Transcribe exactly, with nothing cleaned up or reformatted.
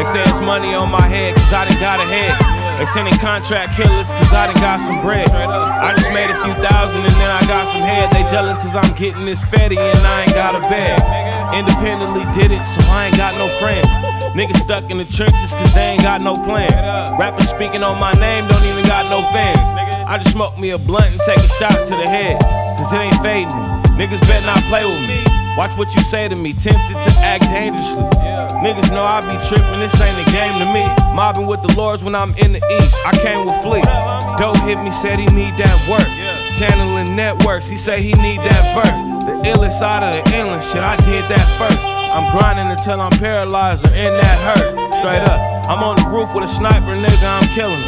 say it's money on my head, cause I done got ahead. They sending contract killers, cause I done got some bread. I just made a few thousand and then I got some head. They jealous cause I'm getting this fetty and I ain't got a bag. Independently did it, so I ain't got no friends. Niggas stuck in the trenches cause they ain't got no plan. Rappers speaking on my name don't even got no fans. I just smoke me a blunt and take a shot to the head, cause it ain't fading me. Niggas better not play with me. Watch what you say to me, tempted to act dangerously. Niggas know I be trippin', this ain't a game to me. Mobbing with the lords when I'm in the east, I came with Fleet. Doe hit me, said he need that work. Channeling networks, he say he need that verse. The illest out of the illest, shit, I did that first. I'm grinding until I'm paralyzed or in that hurt. Straight up, I'm on the roof with a sniper, nigga, I'm killing.